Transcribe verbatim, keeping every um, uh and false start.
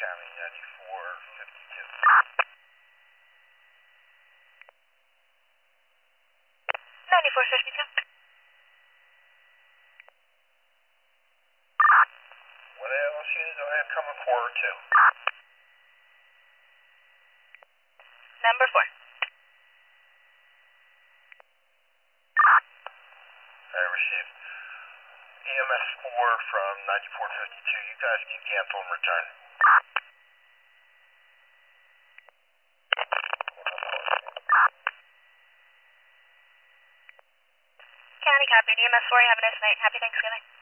County ninety-four fifty-two. ninety-four fifty-two. What else units do I have coming forward to? Number four. I received E M S four from ninety-four fifty-two. You guys can cancel and return. County copy. E M S four, have a nice night. Happy Thanksgiving.